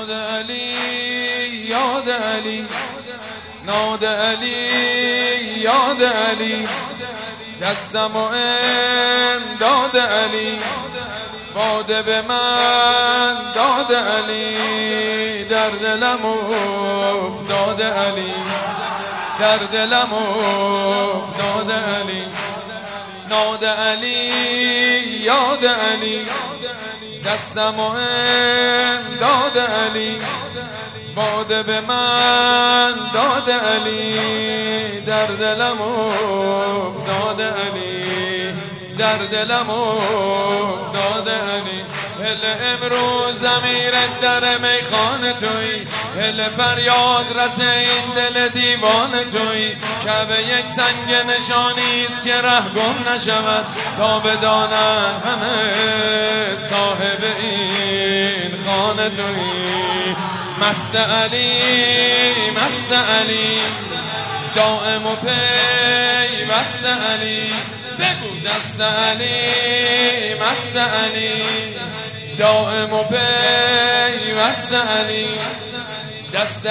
ناد علی یاد علی، ناد علی یاد علی، دستم و امداد علی، باده به من داد علی، در دلم افتاد علی، در دلم افتاد علی. ناد علی یاد علی، دستم و امداد علی، باده به من داد علی، در دلم افتاد علی، در دلم افتاد علی. هل امروز امیر در میخانه تویی، هل فریاد رس این دل دیوان تویی، کعبه یک سنگ نشانیست که ره گم نشود، تا بدانن همه صاحب این خانه تویی. مست علی مست علی، دائم و پیوست علی، بگو دست علی مست علی، دائم و پیوست علی. دست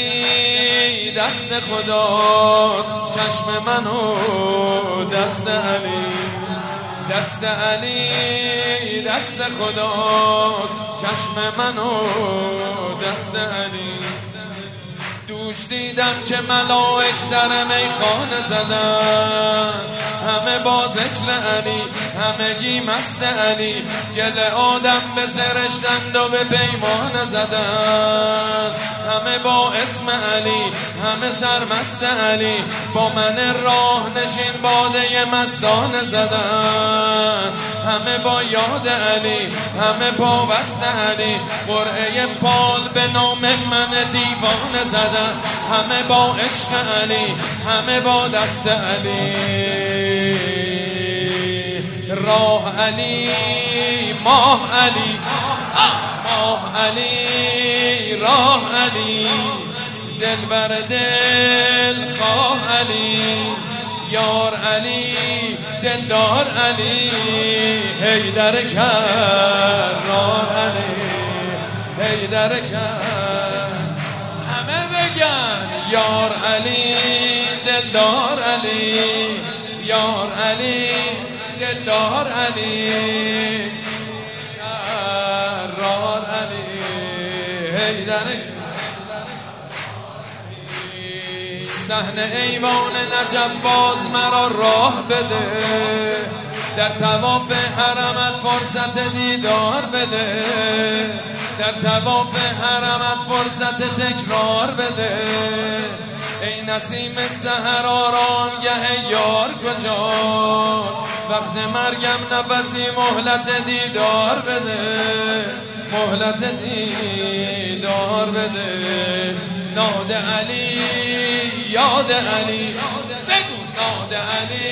علی دست خداست، چشم منو دست علی، دست علی دست خداست، چشم منو دست علی. دوش دیدم که ملائک در میخانه زدن، همه با ذکر علی، همگی مست علی، گل آدم به سرشتند و به پیمان زدن، همه با اسم علی، همه سرمست علی، با من راه نشین باده مستانه زدن، همه با یاد علی، همه پابست علی، قرعه فال به نام من دیوانه زدن، همه با عشق علی، همه با دست علی. راه علی ماه علی، ماه علی راه علی، دل بر دل خواه علی، یار علی دلدار علی، حیدر کرار علی، حیدر کرار. همه بگن یار علی دلدار علی، یار علی دلدار علی، کرار علی، حیدر کرار. صحن ایوان نجف باز مرا راه بده، در طواف حرمت فرصت دیدار بده، در طواف حرمت فرصت تکرار بده. ای نسیم سحر آرامگه یار کجاست، وقت مرگم نفسی مهلت دیدار بده، مهلت دیدار بده. ناد علی یاد علی، بگو ناد علی،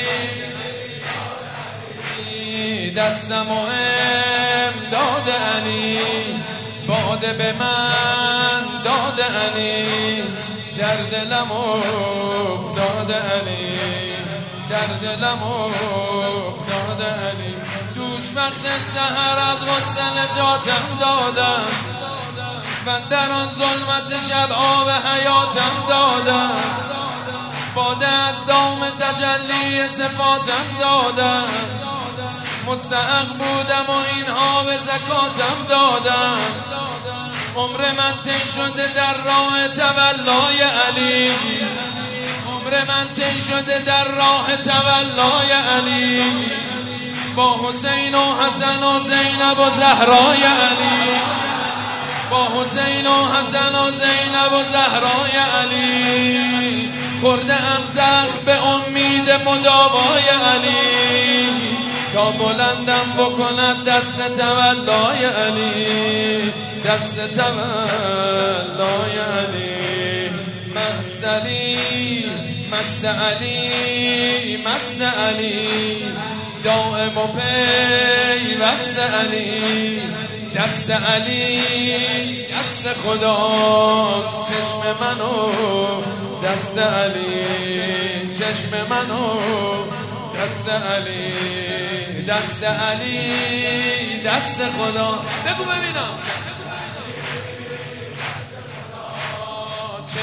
دستم و امداد علی، باده به من داد علی، در دلم افتاد علی، در دلم افتاد علی. دوش وقت سحر از غسل نجاتم دادم، من در آن ظلمت شب آب حیاتم دادم، باده از دام تجلی صفاتم دادم، مستحق بودم و این آب زکاتم دادم. عمر من طی شده در راه تولای علی، عمر من طی شده در راه تولای علی، با حسین و حسن و زینب و زهرای علی، با حسین و حسن و زینب و زهرای علی. خورده ام زخم به امید مداوای علی، تا بلندم بکند دست تولای علی، دست تولای علی. مست علی مست علی مست علی، دائم و پیوست علی، دست علی دست خداست، چشم منو دست علی، چشم منو دست علی، دست علی دست خدا. بگو ببینم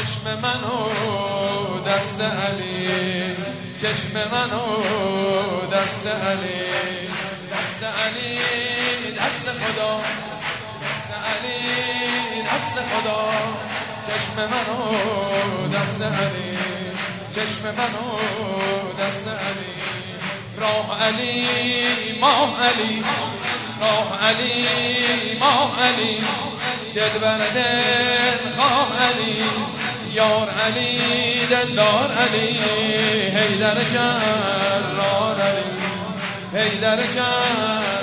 چشم منو دست علی، چشم منو دست علی، دست علی دست خدا، دست علی دست خدا، چشم منو دست علی، چشم منو دست علی، راه علی ماه علی، راه علی ماه علی، دل بر دل خواه علی، یار علی دلدار علی، حیدر جرار علی، حیدر جرار